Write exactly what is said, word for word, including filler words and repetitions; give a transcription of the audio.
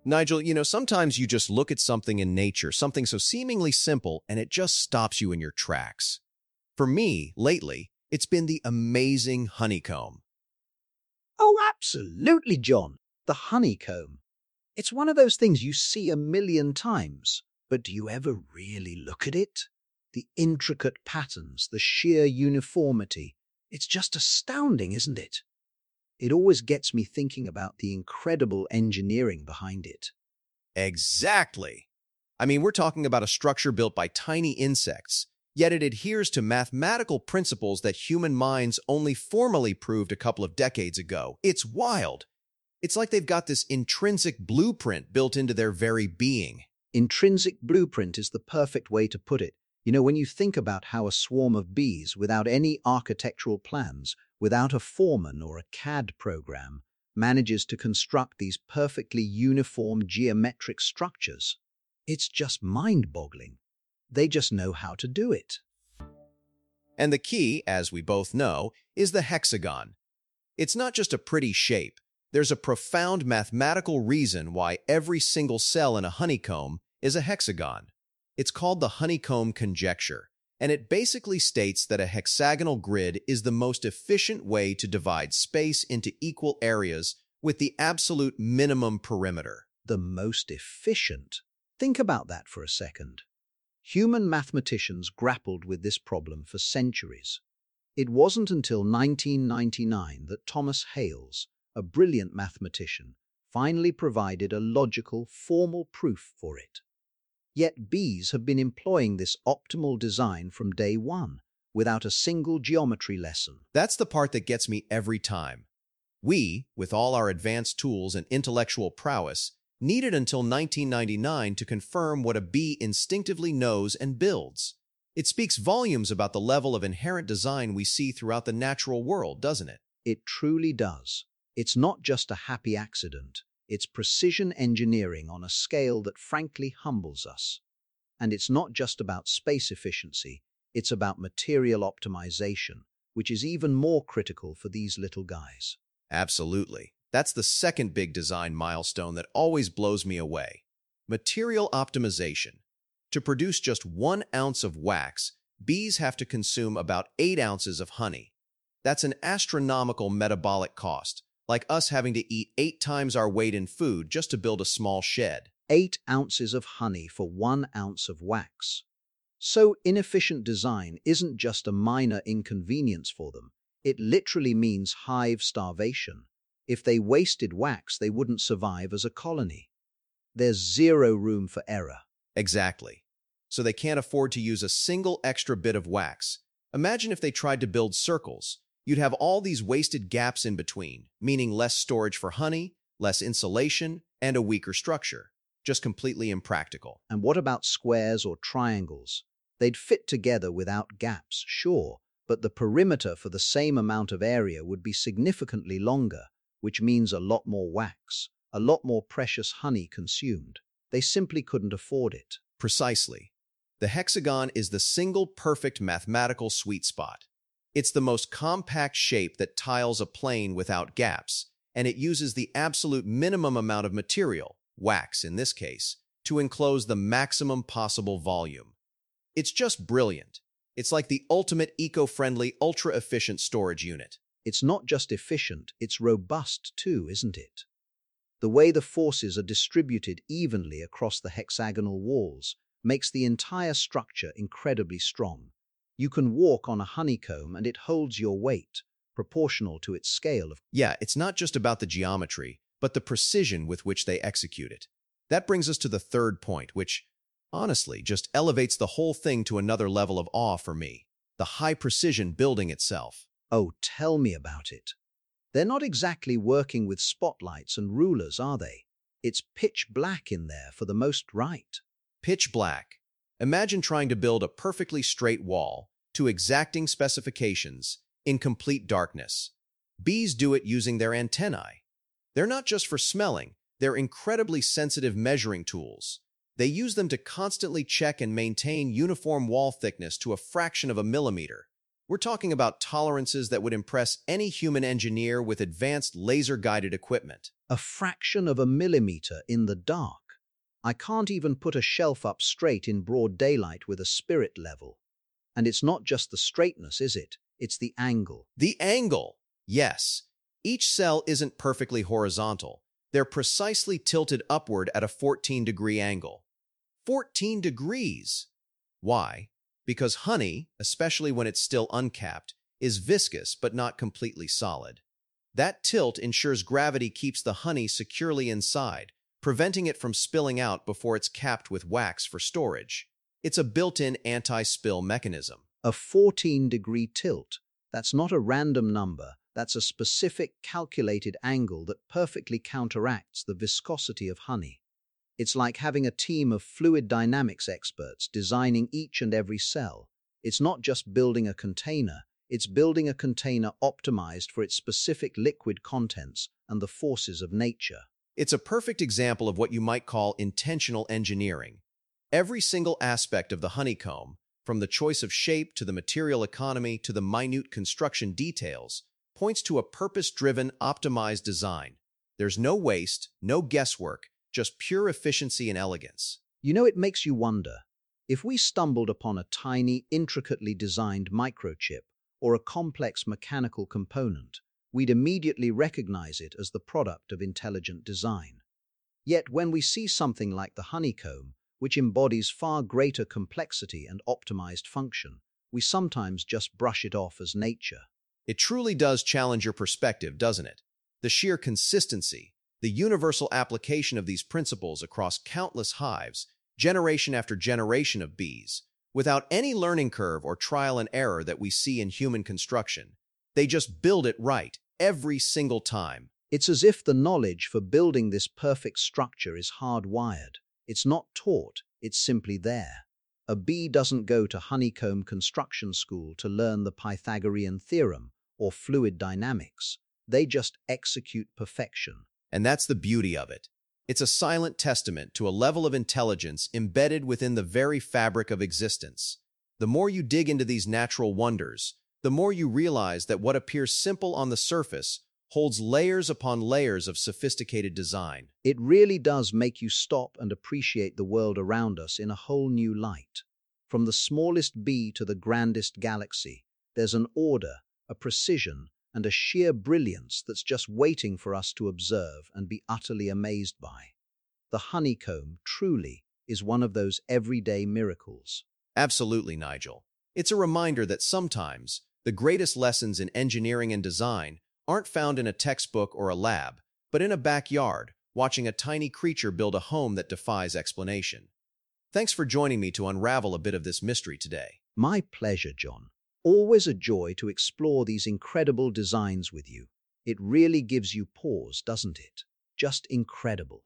Nigel, you know, sometimes you just look at something in nature, something so seemingly simple, and it just stops you in your tracks. For me, lately, it's been the amazing honeycomb. Oh, absolutely, John. The honeycomb. It's one of those things you see a million times, but do you ever really look at it? The intricate patterns, the sheer uniformity. It's just astounding, isn't it? It always gets me thinking about the incredible engineering behind it. Exactly. I mean, we're talking about a structure built by tiny insects, yet it adheres to mathematical principles that human minds only formally proved a couple of decades ago. It's wild. It's like they've got this intrinsic blueprint built into their very being. Intrinsic blueprint is the perfect way to put it. You know, when you think about how a swarm of bees, without any architectural plans, without a foreman or a C A D program, manages to construct these perfectly uniform geometric structures, it's just mind-boggling. They just know how to do it. And the key, as we both know, is the hexagon. It's not just a pretty shape. There's a profound mathematical reason why every single cell in a honeycomb is a hexagon. It's called the honeycomb conjecture, and it basically states that a hexagonal grid is the most efficient way to divide space into equal areas with the absolute minimum perimeter. The most efficient? Think about that for a second. Human mathematicians grappled with this problem for centuries. It wasn't until nineteen ninety-nine that Thomas Hales, a brilliant mathematician, finally provided a logical, formal proof for it. Yet bees have been employing this optimal design from day one, without a single geometry lesson. That's the part that gets me every time. We, with all our advanced tools and intellectual prowess, needed until nineteen ninety-nine to confirm what a bee instinctively knows and builds. It speaks volumes about the level of inherent design we see throughout the natural world, doesn't it? It truly does. It's not just a happy accident. It's precision engineering on a scale that frankly humbles us. And it's not just about space efficiency, it's about material optimization, which is even more critical for these little guys. Absolutely. That's the second big design milestone that always blows me away. Material optimization. To produce just one ounce of wax, bees have to consume about eight ounces of honey. That's an astronomical metabolic cost, like us having to eat eight times our weight in food just to build a small shed. Eight ounces of honey for one ounce of wax. So inefficient design isn't just a minor inconvenience for them. It literally means hive starvation. If they wasted wax, they wouldn't survive as a colony. There's zero room for error. Exactly. So they can't afford to use a single extra bit of wax. Imagine if they tried to build circles. You'd have all these wasted gaps in between, meaning less storage for honey, less insulation, and a weaker structure. Just completely impractical. And what about squares or triangles? They'd fit together without gaps, sure, but the perimeter for the same amount of area would be significantly longer, which means a lot more wax, a lot more precious honey consumed. They simply couldn't afford it. Precisely. The hexagon is the single perfect mathematical sweet spot. It's the most compact shape that tiles a plane without gaps, and it uses the absolute minimum amount of material, wax in this case, to enclose the maximum possible volume. It's just brilliant. It's like the ultimate eco-friendly, ultra-efficient storage unit. It's not just efficient, it's robust too, isn't it? The way the forces are distributed evenly across the hexagonal walls makes the entire structure incredibly strong. You can walk on a honeycomb and it holds your weight, proportional to its scale of... Yeah, it's not just about the geometry, but the precision with which they execute it. That brings us to the third point, which, honestly, just elevates the whole thing to another level of awe for me. The high-precision building itself. Oh, tell me about it. They're not exactly working with spotlights and rulers, are they? It's pitch black in there for the most right. Pitch black. Imagine trying to build a perfectly straight wall to exacting specifications in complete darkness. Bees do it using their antennae. They're not just for smelling, they're incredibly sensitive measuring tools. They use them to constantly check and maintain uniform wall thickness to a fraction of a millimeter. We're talking about tolerances that would impress any human engineer with advanced laser-guided equipment. A fraction of a millimeter in the dark. I can't even put a shelf up straight in broad daylight with a spirit level. And it's not just the straightness, is it? It's the angle. The angle! Yes. Each cell isn't perfectly horizontal. They're precisely tilted upward at a fourteen degree angle. fourteen degrees! Why? Because honey, especially when it's still uncapped, is viscous but not completely solid. That tilt ensures gravity keeps the honey securely inside, preventing it from spilling out before it's capped with wax for storage. It's a built-in anti-spill mechanism. A fourteen degree tilt. That's not a random number. That's a specific, calculated angle that perfectly counteracts the viscosity of honey. It's like having a team of fluid dynamics experts designing each and every cell. It's not just building a container, it's building a container optimized for its specific liquid contents and the forces of nature. It's a perfect example of what you might call intentional engineering. Every single aspect of the honeycomb, from the choice of shape to the material economy to the minute construction details, points to a purpose-driven, optimized design. There's no waste, no guesswork, just pure efficiency and elegance. You know, it makes you wonder, if we stumbled upon a tiny, intricately designed microchip or a complex mechanical component, we'd immediately recognize it as the product of intelligent design. Yet when we see something like the honeycomb, which embodies far greater complexity and optimized function, we sometimes just brush it off as nature. It truly does challenge your perspective, doesn't it? The sheer consistency, the universal application of these principles across countless hives, generation after generation of bees, without any learning curve or trial and error that we see in human construction. They just build it right, every single time. It's as if the knowledge for building this perfect structure is hardwired. It's not taught, it's simply there. A bee doesn't go to honeycomb construction school to learn the Pythagorean theorem or fluid dynamics. They just execute perfection. And that's the beauty of it. It's a silent testament to a level of intelligence embedded within the very fabric of existence. The more you dig into these natural wonders, the more you realize that what appears simple on the surface holds layers upon layers of sophisticated design. It really does make you stop and appreciate the world around us in a whole new light. From the smallest bee to the grandest galaxy, there's an order, a precision, and a sheer brilliance that's just waiting for us to observe and be utterly amazed by. The honeycomb, truly, is one of those everyday miracles. Absolutely, Nigel. It's a reminder that sometimes the greatest lessons in engineering and design aren't found in a textbook or a lab, but in a backyard, watching a tiny creature build a home that defies explanation. Thanks for joining me to unravel a bit of this mystery today. My pleasure, John. Always a joy to explore these incredible designs with you. It really gives you pause, doesn't it? Just incredible.